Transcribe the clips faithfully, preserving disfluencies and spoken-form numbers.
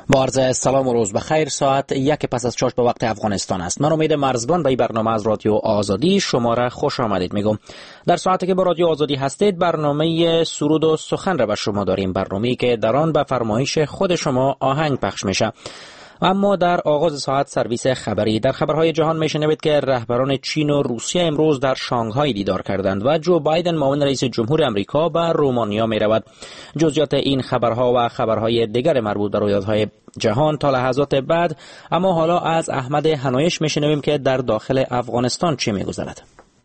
با عرض سلام و روز بخیر. ساعت یک پس از شش به وقت افغانستان است. من امید مرزبان به این برنامه از رادیو آزادی شما را خوش آمدید میگم. در ساعتی که با رادیو آزادی هستید برنامه سرود و سخن را به شما داریم، برنامه‌ای که در آن به فرمایش خود شما آهنگ پخش میشه. اما در آغاز ساعت سرویس خبری. در خبرهای جهان میشنوید که رهبران چین و روسیه امروز در شانگهای دیدار کردند و جو بایدن معاون رئیس جمهور امریکا به رومانیا میرود. جزئیات این خبرها و خبرهای دیگر مربوط به رویدادهای جهان تا لحظات بعد. اما حالا از احمد هنایش میشنویم که در داخل افغانستان چه میگذرد.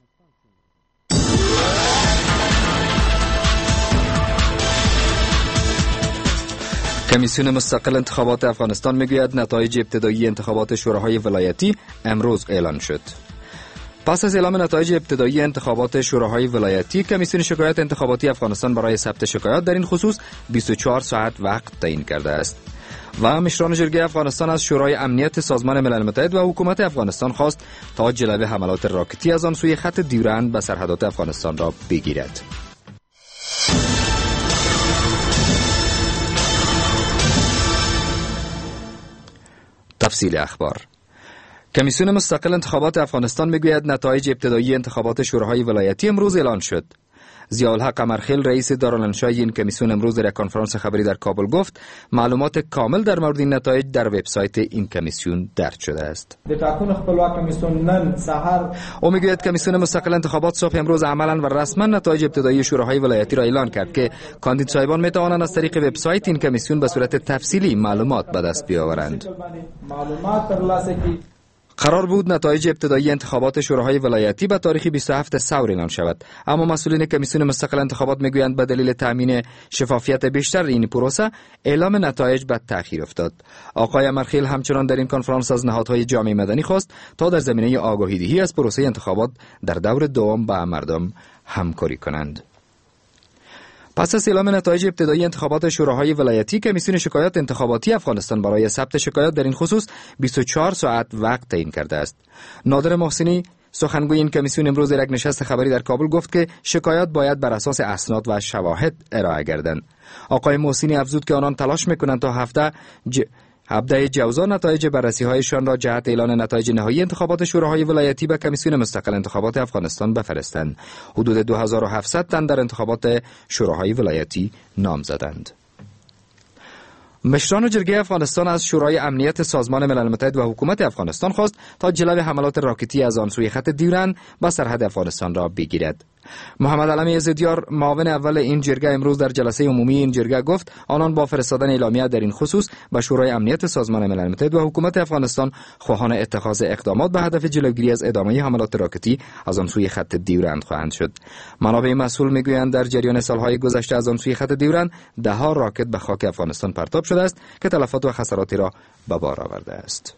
کمیسیون مستقل انتخابات افغانستان میگوید نتایج ابتدایی انتخابات شوراهای ولایتی امروز اعلان شد. پس از اعلام نتایج ابتدایی انتخابات شوراهای ولایتی، کمیسیون شکایات انتخاباتی افغانستان برای ثبت شکایات در این خصوص بیست و چهار ساعت وقت تعیین کرده است. و مشران جرگه افغانستان از شورای امنیت سازمان ملل متحد و حکومت افغانستان خواست تا جلوه حملات راکتی از آن سوی خط دیورند به سرحدات افغانستان را بگیرد. تفصیل اخبار. کمیسیون مستقل انتخابات افغانستان میگوید نتایج ابتدایی انتخابات شوراهای ولایتی امروز اعلان شد. ضیاءالحق قمرخیل رئیس دارالانشای این کمیسیون امروز در یک کنفرانس خبری در کابل گفت معلومات کامل در مورد این نتایج در وبسایت این کمیسیون درج شده است. او میگوید کمیسیون مستقل انتخابات صبح امروز عملا و رسما نتایج ابتدایی شوراهای ولایتی را اعلان کرد که کاندید صاحبان می توانند از طریق وبسایت این کمیسیون به صورت تفصیلی معلومات به دست بیاورند. قرار بود نتایج ابتدایی انتخابات شوراهای ولایتی به تاریخ بیست و هفتم ثور اعلان شود، اما مسئولین کمیسیون مستقل انتخابات میگویند به دلیل تامین شفافیت بیشتر این پروسه اعلام نتایج به تأخیر افتاد. آقای قمرخیل همچنان در این کنفرانس از نهادهای جامعه مدنی خواست تا در زمینه آگاهی دهی از پروسه انتخابات در دور دوم با مردم همکاری کنند. پس از اعلام نتایج ابتدایی انتخابات شوراهای ولایتی، کمیسیون شکایات انتخاباتی افغانستان برای ثبت شکایات در این خصوص بیست و چهار ساعت وقت تعیین کرده است. نادر محسنی سخنگوی این کمیسیون امروز در یک نشست خبری در کابل گفت که شکایات باید بر اساس اسناد و شواهد ارائه گردند. آقای محسنی افزود که آنان تلاش میکنند تا هفته ج... هفده جوزا نتایج بررسی‌هایشان را جهت اعلان نتایج نهایی انتخابات شوراهای ولایتی به کمیسیون مستقل انتخابات افغانستان بفرستند. حدود دو هزار و هفتصد تن در انتخابات شوراهای ولایتی نام زدند. مشران جرگه افغانستان از شورای امنیت سازمان ملل متحد و حکومت افغانستان خواست تا جلوه حملات راکتی از آن سوی خط دیورند به سرحد افغانستان را بگیرد. محمد علمی عزدیار معاون اول این جرگه امروز در جلسه عمومی این جرگه گفت آنان با فرستادن اعلامیه در این خصوص به شورای امنیت سازمان ملل متحد و حکومت افغانستان خواهان اتخاذ اقدامات به هدف جلوگیری از ادامه حملات راکتی از آن سوی خط دیورند خواهند شد. منابع مسئول میگویند در جریان سالهای گذشته از آن سوی خط دیورند ده ها راکت به خاک افغانستان پرتاب شده است که تلفات و خساراتی را به بار آورده است.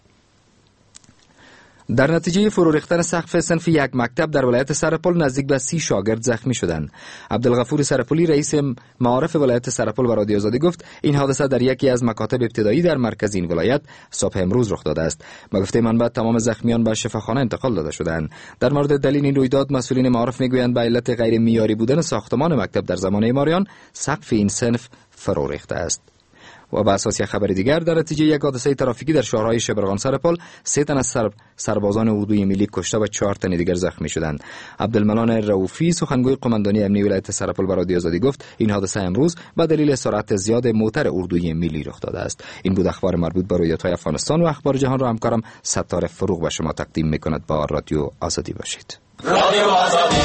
در نتیجه فرو ریختن سقف صنف یک مکتب در ولایت سرپل نزدیک به سی شاگرد زخمی شدند. عبدالغفور سرپلی رئیس معارف ولایت سرپل به رادیو آزادی گفت این حادثه در یکی از مکاتب ابتدایی در مرکز این ولایت صبح امروز رخ داده است. به گفته منبع تمام زخمیان به شفاخانه انتقال داده شدند. در مورد دلیل این رویداد مسئولین معارف میگویند به علت غیر معیاری بودن ساختمان مکتب در زمان معماریان سقف این صنف فرو ریخته است. و به اساس خبر دیگر در نتیجه یک حادثه ترافیکی در شهرهای شبرغان سرپل سه تن از سر سربازان اردوی ملی کشته و چهار تن دیگر زخمی شدند. عبدالمنان رؤوفی سخنگوی قماندانی امنیتی ولایت سرپل به رادیو آزادی گفت این حادثه امروز به دلیل سرعت زیاد موتر اردوی ملی رخ داده است. این بود اخبار مربوط به رویدادهای افغانستان و اخبار جهان را همکارم ستاره فروغ به شما تقدیم می‌کند. با رادیو آزادی باشید. رادیو آزادی.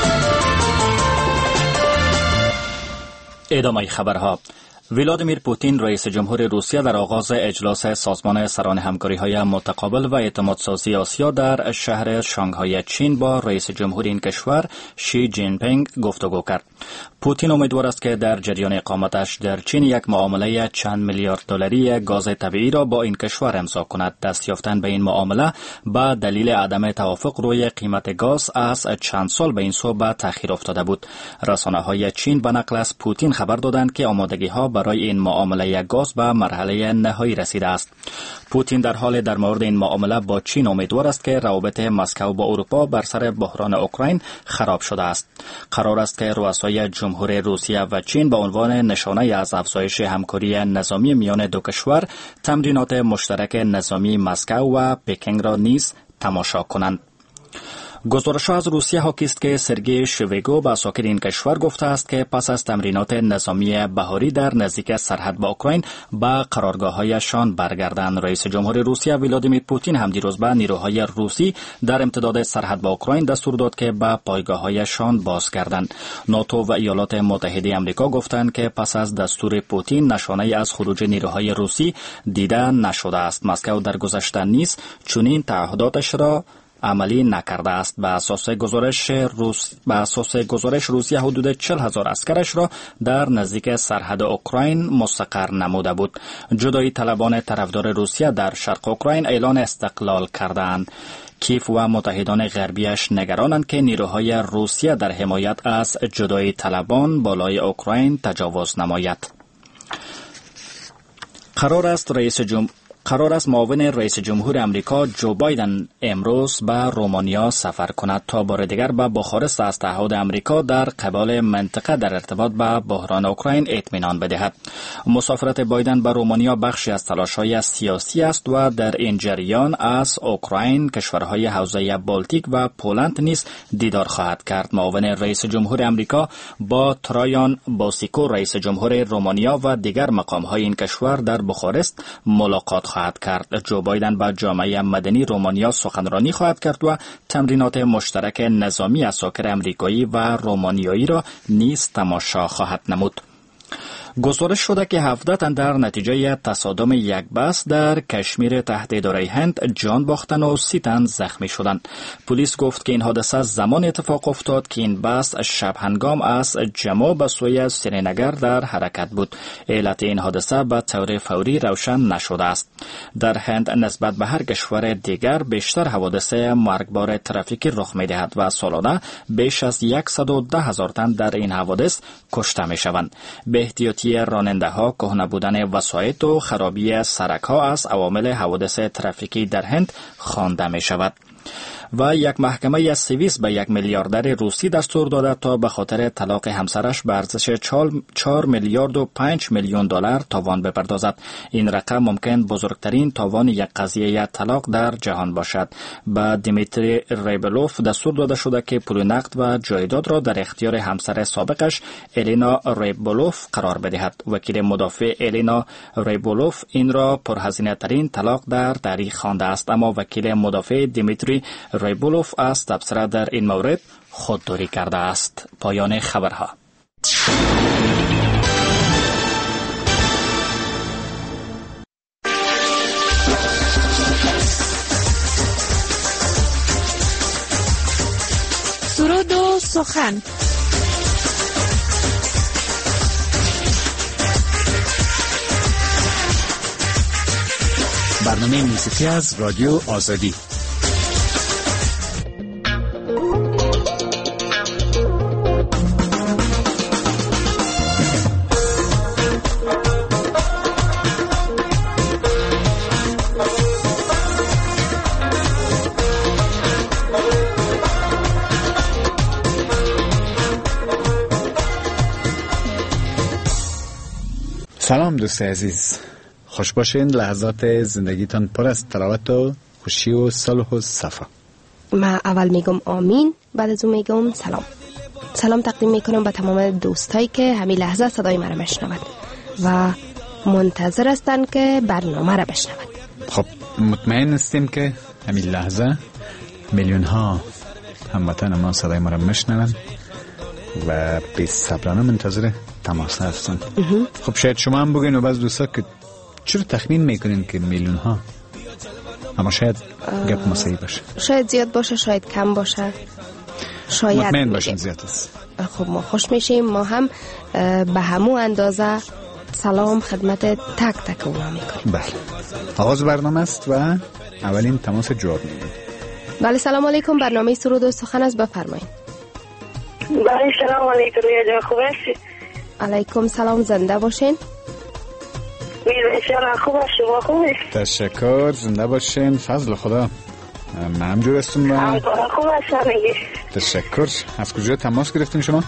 ادامه خبرها. ولادیمیر پوتین رئیس جمهور روسیه در آغاز اجلاس سازمان سران همکاری‌های متقابل و اعتمادسازی آسیا در شهر شانگهای چین با رئیس جمهور این کشور شی جین پینگ گفتگو کرد. پوتین امیدوار است که در جریان اقامتش در چین یک معامله چند میلیارد دلاری گاز طبیعی را با این کشور امضا کند. دست یافتن به این معامله به دلیل عدم توافق روی قیمت گاز از چند سال به این سو به تأخیر افتاده بود. رسانه‌های چین به نقل از پوتین خبر دادند که آمادگی‌ها برای این معامله گاز به مرحله نهایی رسیده است. پوتین در حال در مورد این معامله با چین امیدوار است که روابط مسکو با اروپا بر سر بحران اوکراین خراب شده است. قرار است که رؤسای جمهور روسیه و چین به عنوان نشانه از افزایش همکاری نظامی میان دو کشور تمرینات مشترک نظامی مسکو و پکینگ را نیز تماشا کنند. گزارش از روسیه حاکی است که سرگئی شویگو به اساطیر این کشور گفته است که پس از تمرینات نظامی بهاری در نزدیک سرحد با اوکراین به قرارگاه‌هایشان برگردند. رئیس جمهور روسیه ولادیمیر پوتین هم دیروز به نیروهای روسی در امتداد سرحد با اوکراین دستور داد که به پایگاه‌هایشان بازگردند. ناتو و ایالات متحده آمریکا گفتند که پس از دستور پوتین نشانه‌ای از خروج نیروهای روسی دیده نشده است. مسکو در گذشته نیز چنین تعهداتش را عملی نکرده است. به اساس گزارش روس به اساس گزارش روسیه حدود چهل هزار عسکرش را در نزدیک سرحد اوکراین مستقر نموده بود. جدایی طلبان طرفدار روسیه در شرق اوکراین اعلان استقلال کردند. کیف و متحدان غربیش نگرانند که نیروهای روسیه در حمایت از جدایی طلبان بالای اوکراین تجاوز نماید. قرار است رئیس جمهور قرار است معاون رئیس جمهور امریکا جو بایدن امروز به رومانیا سفر کند تا بار دیگر به بخارست از تعهد امریکا در قبال منطقه در ارتباط به بحران اوکراین اطمینان بدهد. مسافرت بایدن به رومانیا بخشی از تلاش‌های سیاسی است و در این جریان از اوکراین، کشورهای حوزه بالتیک و پولند نیز دیدار خواهد کرد. معاون رئیس جمهور امریکا با ترایان باسیکو رئیس جمهور رومانیا و دیگر مقام‌های این کشور در بخارست ملاقات خواهد کرد. جو بایدن با جامعه مدنی رومانیا سخنرانی خواهد کرد و تمرینات مشترک نظامی اساکر امریکایی و رومانیایی را نیز تماشا خواهد نمود. گزارش شده که هفده تن در نتیجه تصادم یک بس در کشمیر تحت اداره هند جان باختند و سی تن زخمی شدند. پلیس گفت که این حادثه زمان اتفاق افتاد که این بس شب هنگام از جمو به سوی سرینگر در حرکت بود. علت این حادثه به طور فوری روشن نشده است. در هند نسبت به هر کشور دیگر بیشتر حوادث مرگبار ترافیکی رخ می‌دهد و سالانه بیش از صد و ده هزار تن در این حوادث کشته می‌شوند. به احتیاطی راننده ها، کهنه بودن وسایط و خرابی سرک ها از عوامل حوادث ترافیکی در هند خوانده می شود. و یک محکمه از سوئیس به یک میلیاردر روسی دستور داده تا به خاطر طلاق همسرش به ارزش چهار میلیارد و پنج میلیون دلار تاوان بپردازد. این رقم ممکن بزرگترین تاوان یک قضیه طلاق در جهان باشد. به دیمیتری ریبولوف دستور داده شده که پول نقد و جایداد را در اختیار همسر سابقش الینا ریبولوف قرار بدهد. وکیل مدافع الینا ریبولوف این را پرهزینه ترین طلاق در تاریخ خوانده است، اما وکیل مدافع دیمیتری ریبولوف از تبصره در این مورد خودداری کرده است. پایان خبرها. سرود و سخن. برنامه موسیقی از رادیو آزادی. سلام دوست عزیز، خوش باشین. لحظات زندگیتان پر از تراوت و خوشی و صلح و صفا. من اول میگم آمین، بعد از اون میگم سلام. سلام تقدیم میکنم به تمام دوستایی که همین لحظه صدای من را میشنوند و منتظر هستن که برنامه را بشنوند. خب مطمئن هستیم که همین لحظه میلیون ها هموطن ما صدای ما را میشنوند و بی صبرانه منتظر تماس هستن. خب شاید شما هم بگین و بعض دوستا که چرا تخمین میکنین که میلیون ها، اما شاید گپ مسایی باشه، شاید زیاد باشه، شاید کم باشه، شاید مطمئن باشین زیاد است. خب ما خوش میشیم، ما هم به همون اندازه سلام خدمت تک تک اونا میکنیم. بله، آغاز برنامه است و اولین تماس جواب میدیم. بله سلام علیکم، برنامه سرود و سخن است، بفرمایید. بله سلام علیکم، رویا جان خوب هستی؟ علیکم سلام، زنده باشین. میرسیم. خوب است، شما خوبی؟ تشکر، زنده باشین. فضل خدا. من هم جور هستم. همکارا خوب هستم میگی؟ تشکر. از کجا تماس گرفتین شما؟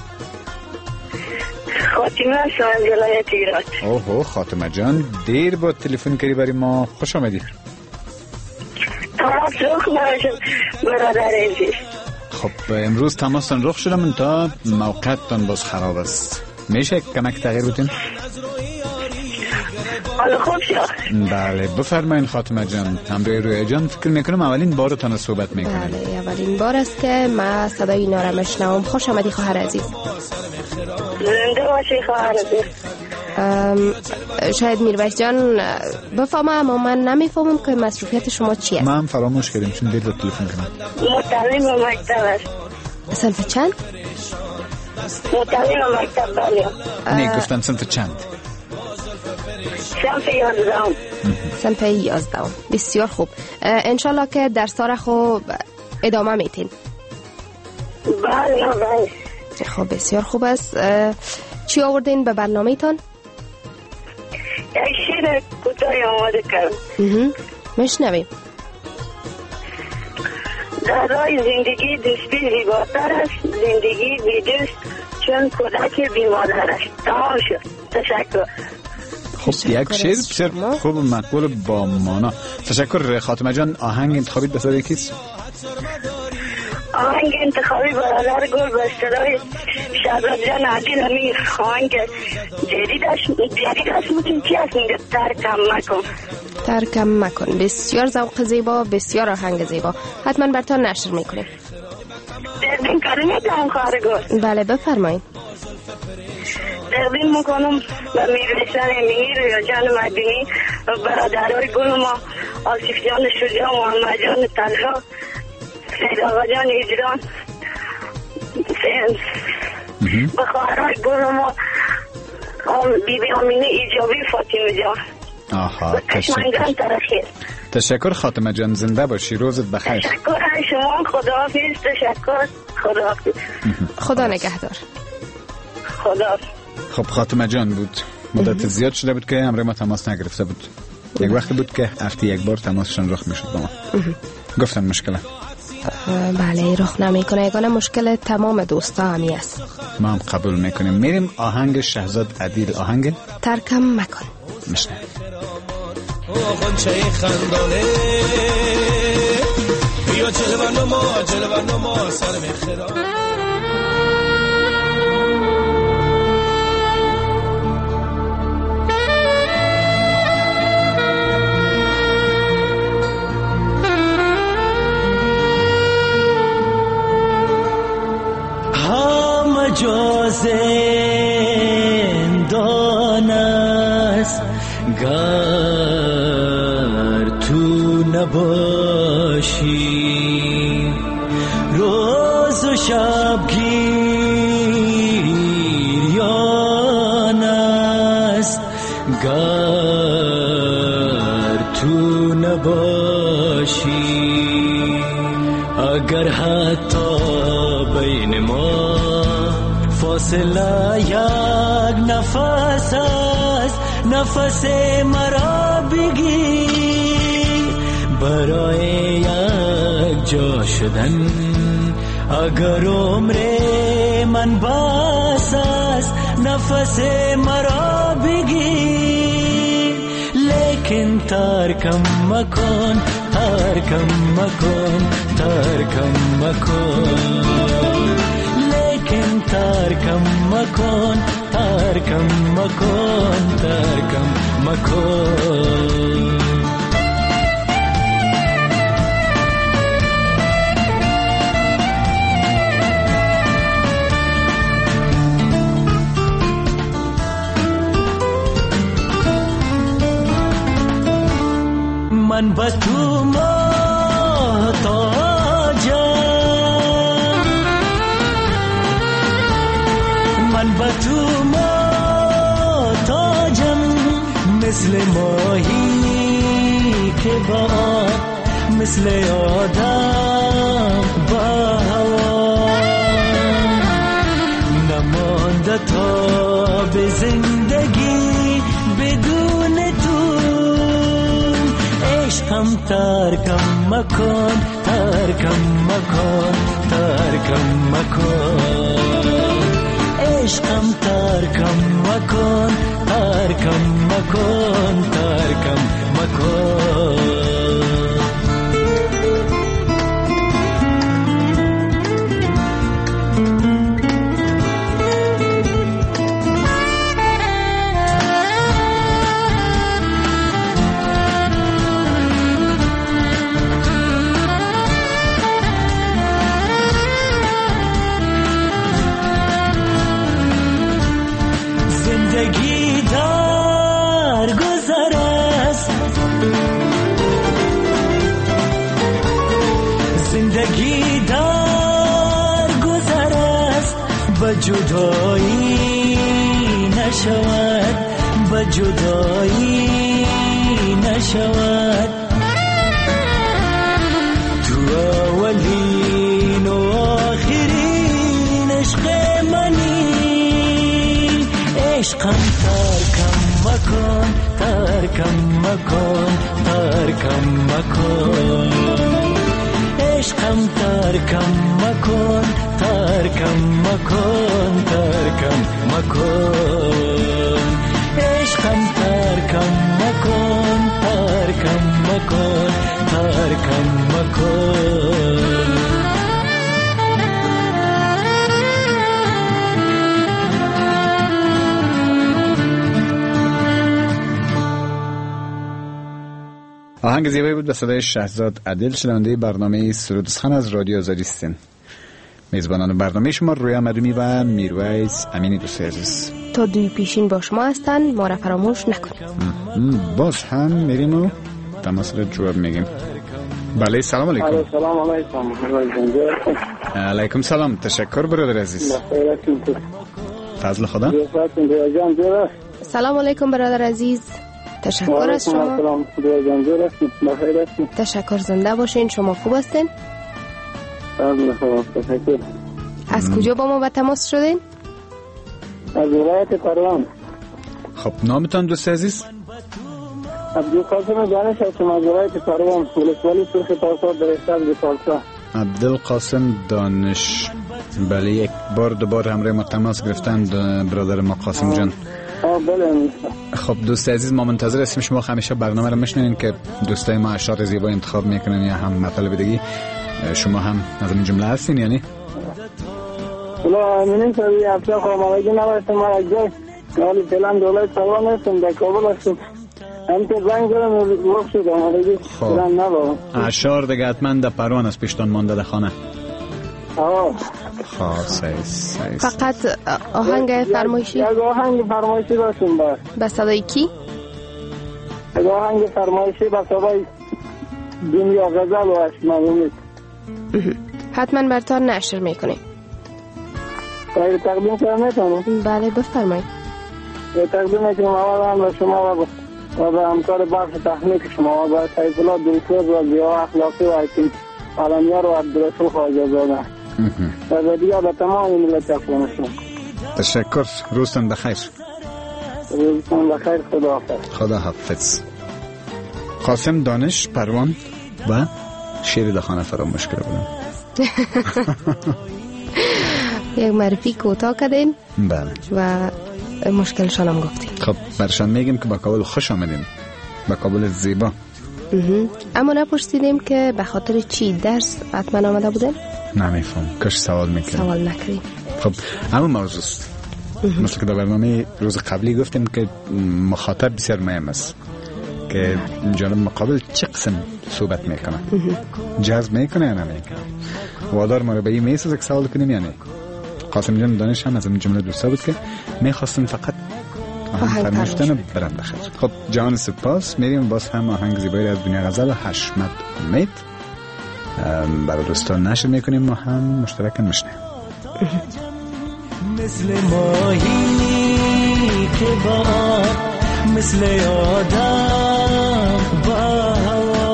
خاتمه هستم از ولایت ایران. اوه خاتمه جان، دیر با تلفن کردی برای ما. خوش آمدی. تماس رخ نشد برادر عزیز. خب امروز تماسن رخ شده، من تا موقعتان باز خراب است. میشه کمک تغییر بودین؟ حالا خوب شد. بله بفرمایین خاتمه جان. همراه روی جان فکر میکنم اولین بارتان صحبت میکنم. بله اولین بار است که ما صدای اینا را میشنوم. خوش آمدی خواهر عزیز. زنده باشی خواهر عزیز. شاید میرویس جان بفهمه، اما من نمیفهمم که مصروفیت شما چی است. ما هم فراموش کردیم چون دیر با تلفن کنم. متعلم مکتب است. صنف چند؟ متعلم مکتب بله. نه گفتن صنف چند؟ صنف یازدهم. صنف یازدهم. بسیار خوب. انشالله که درس را خوب ادامه میتین. بله بله. خب بسیار خوب است. چی آوردین به برنامه تان؟ یک شیر کوتاهی آماده کردم. میشنویم. در راه زندگی دوستی زیباتر است، زندگی بی دوست چون کودک بی مادر است. تمام شد. تشکر. خب یک شیر بسیار خوب و مقبول با مانا. تشکر خاتمه جان. آهنگ انتخابیت بسیار یکیست؟ آهنگ انتخابی برادر گل به صدای شهزاد جان عادل امیر. آهنگ جدید است. جدید است بودیم چی است میگه ترکم مکن. ترکم مکن. بسیار ذوق زیبا، بسیار آهنگ زیبا. حتما براتون نشر میکنیم. تقدیم کردیم میتونم خواهر گل. بله بفرمایید. تقدیم میکنم به میرسن امیر یا جان مدنی و برادرهای گل ما آصف جان شجاع، محمد جان طلحه، سید آقا جان اجران، به خواهرهای گل ما بی بی امینه ایجابی، فاطمه جان. آها تشکر. تشکر خاتمه جان، زنده باشی. روزت بخیر. تشکر از شما. خداحافظ. تشکر. خداحافظ. خدا نگهدار. خدا. خب خاتمه جان بود. مدت زیاد شده بود که همراه ما تماس نگرفته بود. یک وقتی بود که هفته یک بار تماسشون رخ میشد با ما. گفتن مشکله. بله رخ نمیکنه. یگانه مشکل تمام دوستا همی است. ما هم قبول میکنیم. میریم آهنگ شهزاد عدیل. آهنگ ترکم مکن. مشنه غنچه خندانه بیا جلوه نما جلوه نما سر مخرا. هم جاز زندان است گر تو نباشی، روز و شب گریان است گر تو نباشی. اگر حتی بین ما فاصله یک نفس است، نفس مرا بگیر برای یک جا شدن. اگر عمر من بس است، نفس مرا بگیر. لیکن ترکم مکن، ترکم مکن، ترکم مکن. لیکن ترکم مکن، ترکم مکن، ترکم مکن. من به تو محتاجم، من به تو محتاجم، مثل ماهی که با مثل آدم با هوا. نمانده تا به زندگی بدون تو عشقم ترکم مکن ترکم مکن ترکم مکن عشقم ترکم مکن ترکم مکن ترکم مکن جدایی نشود با جدایی نشود تو اولین و آخرین عشق منی عشقم ترکم مکن ترکم مکن ترکم مکن عشقم ترکم مکن ترکم مکن ترکم مکن عشقم ترکم مکن ترکم مکن ترکم مکن آهنگ زیبایی بود به صدای شهزاد عدل، شنونده برنامه سرود سخن از رادیو آزادی هستین. میزبانان برنامه شما رویا مدومی و میرویس امینی دوست عزیز تا دوی پیشین با شما هستن، ما را فراموش نکنید. باز هم میریم و تماس را جواب میگیم. بله سلام علیکم. سلام علیکم. علیکم سلام. تشکر برادر عزیز. فضل خدا. سلام علیکم برادر عزیز. تشکر از شما. تشکر، زنده باشین. شما خوب هستین؟ از کجا با ما به تماس شدین؟ از ولایت پروان. خب نامتان دوست عزیز؟ عبدالقاسم دانش هستم از ولایت پروان، ولسوالی سرخ تاکار در استان پارسا. عبدالقاسم دانش، بله یک بار دوبار همراه ما تماس گرفتند برادر ما قاسم جان. بله. خب دوست عزیز، ما منتظر هستیم شما همیشه برنامه رو میشنوین که دوستای ما اشعار زیبا انتخاب میکنن یا هم مطالب دیگه. شما هم از این جمله هستین یعنی؟ بلا امینی سوی افشا خواهمالگی نباشتم من اگه حالی فیلم دولت پروان هستم در کابل هستم. هم که زنگ دارم وقت شد آمالگی فیلم نباشم. اشعار دیگه حتما در پروان از پیشتان مانده در خانه. آه خب سعی سعی فقط آهنگ فرمایشی؟ یک آهنگ فرمایشی داشتیم باید. به صدای کی؟ یک آهنگ فرمایشی به صدای دنیا غزل و اشمعونی. حتما برتان نشر میکنیم. باید تقدیم کنم میتونم؟ بله بفرمایید. تقدیم میکنم اول به شما و و به همکار بخش تحمیک شما و به سیف الله دویتوز و زیاه اخلاقی و حکیم علمیار و عبدالرسول خواجه زاده و دیگه به تمام ملت افغانستان. تشکر. روزتان بخیر. روزتان بخیر. خدا حافظ. خدا حافظ. قاسم دانش پروان و شیر دخانه فراموش کرده بودم. یک معرفی کوتاه کردین. بله. و مشکلشان هم گفتین. خب برشان میگیم که با کابل خوش آمدین، با کابل زیبا. اما نپرسیدیم که به خاطر چی درس حتما آمده بودن؟ نمیفهم، کاش سوال میکنیم. سوال نکریم. خب همون موضوع است. مثل که در برنامه روز قبلی گفتیم که مخاطب بسیار مهم است که جانب مقابل چه قسم صحبت میکنه، جذب میکنه یا نمیکنه. وادار ما رو به این میسازه که سوال کنیم یا نه. قاسم جان دانش هم از این جمله دوستا بود که میخواستن فقط آهنگ فرمایشتن و برم بخیر. خب جان سپاس. میریم باز هم آهنگ زیبایی از دنیا غزل و حشمت امید برای دوستان نشر میکنیم و هم مشترکاً میشنیم. مثل ماهی که با مثل آدم با هوا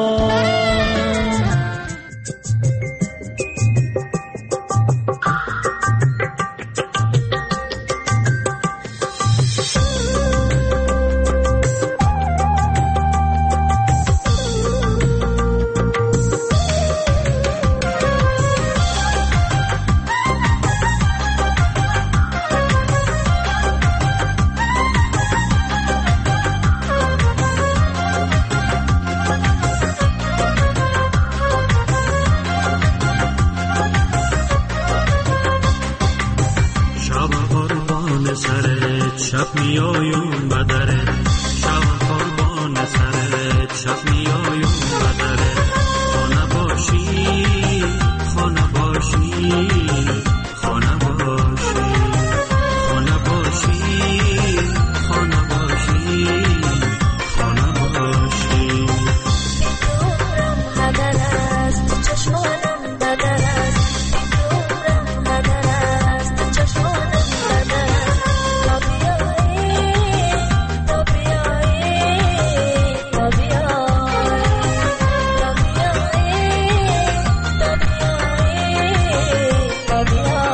میایم بدره شب قربان سرت شب میایم بدره خانه باشی خانه باشی خانه باشی خانه باشی خانه باشی خانه باشی دورم هدر است چشمانم بدر است دورم هدر است چشمانم بدر است تا بیایی تا بیایی تا بیایی تا بیایی تا بیایی تا بیایی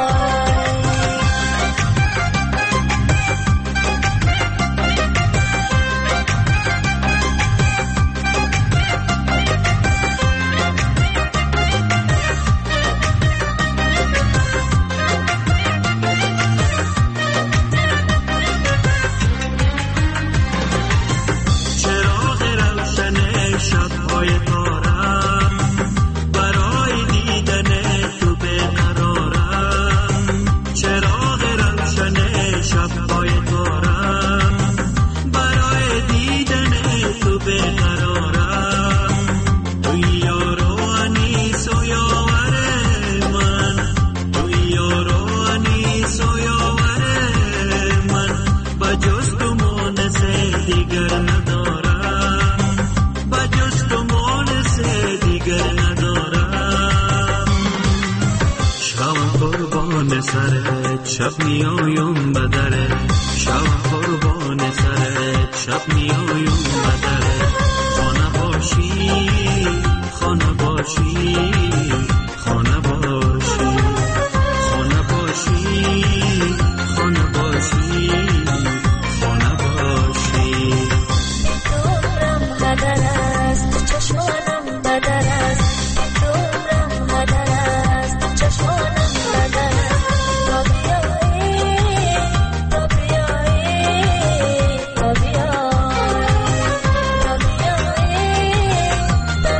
چراغ روشن شب‌های تارم برای دیدن تو بقرارم چراغ روشن شب‌های تارم برای دیدن تو بقرارم توی یار و انیس و یاور من توی یار و انیس و یاور من بجز تو مونس دیگر ندارم بجز تو مونس دیگر ندارم شب قربان سرت شب میایم بدره شب قربان سرت شب میایم بدره خانه باشی خانه باشی خانه باشی خانه باشی خانه باشی خانه باشی دورم هدر است چشمانم بدر است دورم هدر است چشمانم بدر است تا بیایی تا بیایی تا بیایی تا بیایی تا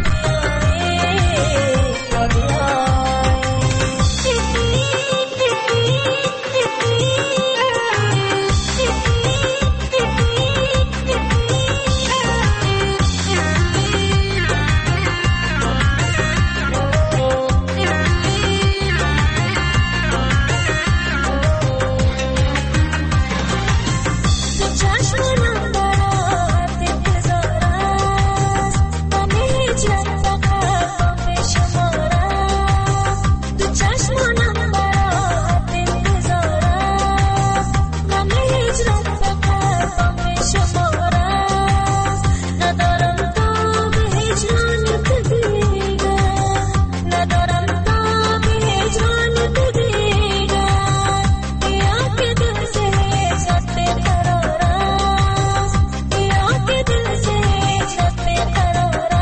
بیایی تا تو چشمانم برات انتظار است من هیچ فقط با پیش مارم تو چشمانم برات انتظار است من هیچ فقط با پیش مارم ندارم تا به هجرانت دیگر ندارم تا به هجرانت دیگر یا که دل سے هجرت قرار است یا که دل سے هجرت قرار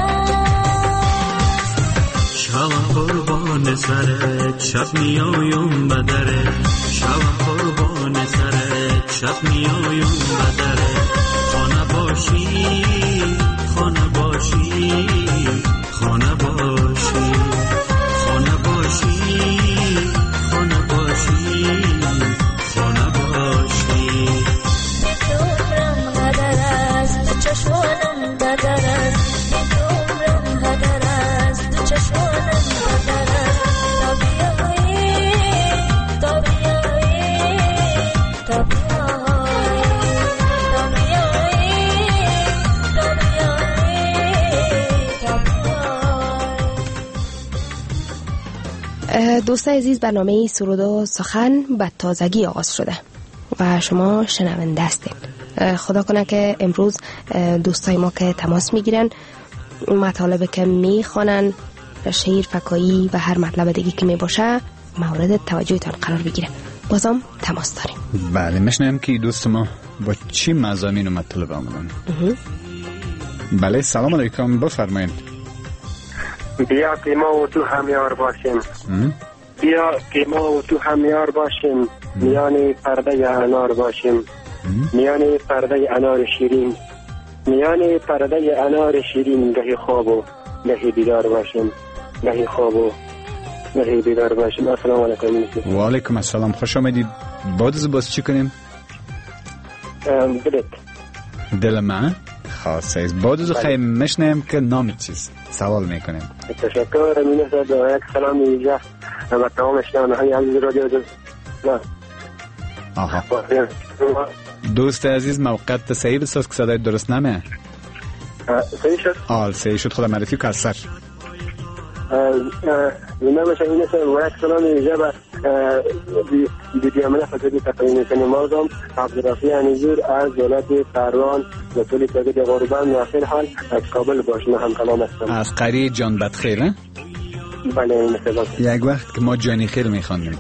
است شب قربان سرت شب میایم بدره شب قربان سرت شب میایم بدره خانه باشی خانه باشی خانه باشی خانه باشی خانه باشی خانه باشی دورم هدر است چشمانم بدر است دورم هدر است چشمانم بدر است تا بیایی تا بیایی تا بیایی تا بیایی تا بیایی تا بیایی دوستان عزیز، برنامه سرود و سخن به تازگی آغاز شده و شما شنونده هستید. خدا کنه که امروز دوستای ما که تماس میگیرن مطالب که میخوانن شعر فکایی و هر مطلب دیگه که میباشه مورد توجهتان قرار بگیره. بازم تماس داریم. بله، میشنم که دوست ما با چی مضامین و مطالب آمدن. بله، سلام علیکم، بفرمایید. بیا که ما و تو همیار باشیم بیا که ما و تو همیار باشیم میان پرده انار باشیم میان پرده انار شیرین میان پرده انار شیرین گهی خواب و گهی بیدار باشیم گهی خواب و گهی بیدار باشیم. السلام علیکم. و علیکم السلام، خوش آمدید. بعد از باز چی کنیم؟ دلت دل من خاصه است. بعد از خیلی مشنیم که نام چیز سوال میکنیم. تشکر. امین صاحب یک سلام ویژه و تمام شنونده های عزیز رادیو دو. آها دوست عزیز موقعیت صحیح بساز که صدای درست نمیه. صحیح شد؟ آل صحیح شد. خدا معرفی که از سر زنده باشه. این است و یک سلام ویژه و دیدی عمله خطبی تقریب میکنیم. موضوع عبدالرفیع انیزور از دولت فروان و طولی تاگید غربان و آخر حال از کابل باشنه هم کلام هستم. از قریه جان بدخیل. بله این مثلا یک وقت که ما جانی خیل میخواندیم.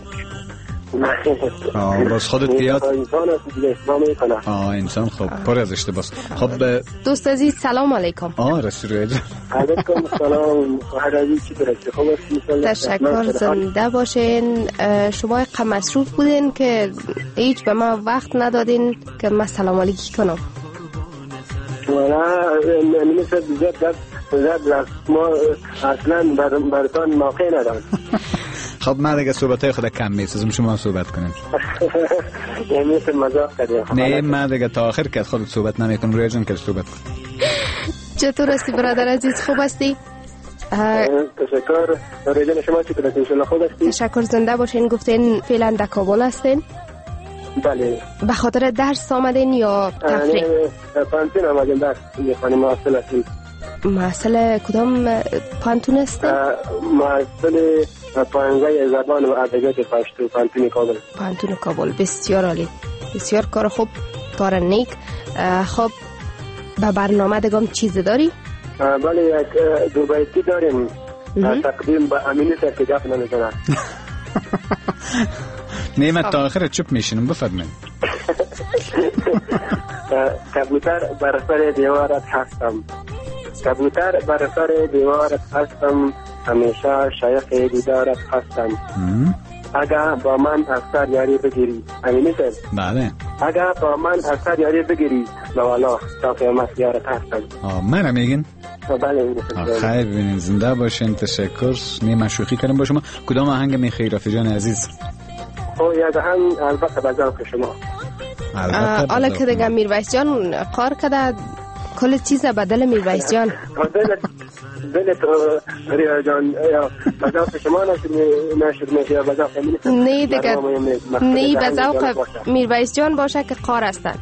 آه باز خودت بیاد انسان است. آه انسان خب پر از اشتباس. خب دوست عزیز سلام علیکم. آه رسول علیکم. علیکم سلام. خواهر عزیز چی درسته؟ خوب است؟ تشکر. زنده باشین. شما قم مصروف بودین که هیچ به ما وقت ندادین که من سلام علیکی کنم. والا نمیشه دیگه دست زد ما اصلا براتان موقع ندارم. خب من دیگه صحبتای خود کم میسازم شما صحبت کنیم. یعنی مثل مزاق کردیم. نه من دیگه تا آخر که خودت صحبت نمیکنم روی جان که صحبت کن. چطور هستی برادر عزیز؟ خوب هستی؟ تشکر. روی جان شما چطور هستی؟ انشالله خوب هستی؟ تشکر. زنده باشین. گفتین فعلا در کابل هستین؟ بله. به خاطر درس آمدین یا تفریح؟ نه پانتون آمدیم درس. یه خانه محصل هستیم. محصل کدام پانتون هستین؟ محصل پانزه زبان و ادبیات پشتو پانتون کابل. پانتون کابل. بسیار عالی. بسیار کار خوب. کار نیک. خب به برنامه دگم چیز داری؟ بله یک دو بیتی داریم. تقدیم به امینی صاحب که گپ نمیزنه. نیمت تا آخر چپ میشینم بفرمایید. کبوتر بر سر دیوارت هستم. کبوتر بر سر دیوارت هستم. همیشه شایق دیدارت هستم. اگر با من اثر یاری بگیری. امینی صاحب. بله. اگر با من اثر یاری بگیری والا تا قیامت یارت هستم. آه من میگین؟ بله. خیر ببینید زنده باشین. تشکر. نیمه شوخی کردم با شما. کدام آهنگ میخوای رفیق جان عزیز؟ او یا دهن البته به ذوق شما. حالا که دیگه میرویس جان قار کرده کل چیز به دل میرویس جان. دل دل ریا جان یا به ذوق شما نشد میشه یا به ذوق امین؟ نه دیگه نه به ذوق میرویس جان باشه که قار هستن.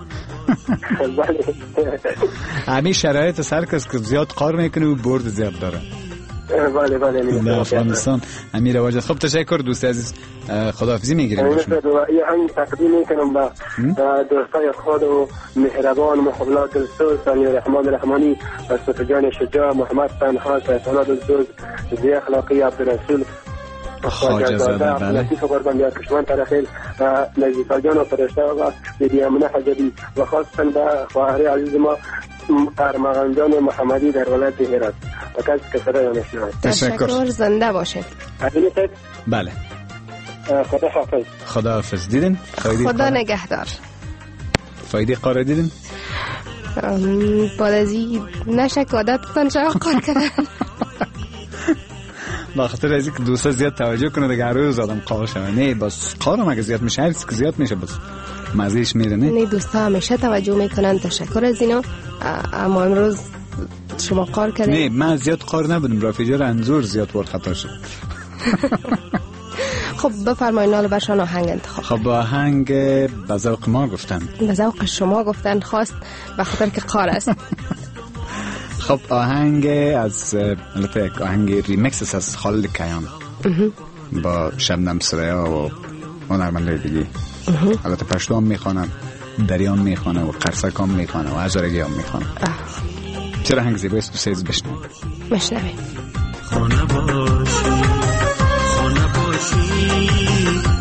همین شرایط سر کس که زیاد قار میکنه و برد زیاد داره. بله بله نه افغانستان امیر واجد. خب تشکر دوست عزیز. خداحافظی میگیریم با شما. یه همین تقدیم میکنم به دوستای خود و مهربان محبلات السوز ثانی رحمان رحمانی و صفجان شجاع محمد تنها سیطانات السوز زی اخلاقی عبدالرسول خواجه زاده. بله لطیف قربان بیاد کشمان ترخیل و نزیفا جان و فرشته و دیدی امنه حجبی و خواستن به خواهر عزیز ما ارمغان جان محمدی در ولایت هرات و کسی که صدای نشنوید. تشکر. زنده باشید. بله. خدا حافظ. خدا حافظ. دیدین؟ خدا نگهدار. فایده قاره دیدین؟ بعد از این نشک عادتتان شما قار کردن. با خاطر از اینکه دوستا زیاد توجه کنه دیگه هر روز آدم قار شوه. نه بس قارم اگه زیاد میشه هر چیزی که زیاد میشه بس مزهش میره. نه نه دوستا همیشه توجه میکنن. تشکر از اینا. اما امروز شما قار کردین؟ نه من زیاد قار نبودم. رفیجا رنزور زیاد برد خطا شد. خب بفرمایید حالا برشان آهنگ انتخاب. خب آهنگ به ذوق ما گفتن. به ذوق شما گفتن خواست به خاطر که قار است. خب آهنگ از البته یک آهنگ ریمیکس از خالد کیان با شبنم سریا و هنرمندای دیگه. البته پشتو هم میخوانن، دریان میخوانه و قرصک هم میخوانه و هزارگی هم میخوانه. چرا آهنگ زیبایی است؟ دوست بشنویم. بشنویم. خانه باشی خانه باشی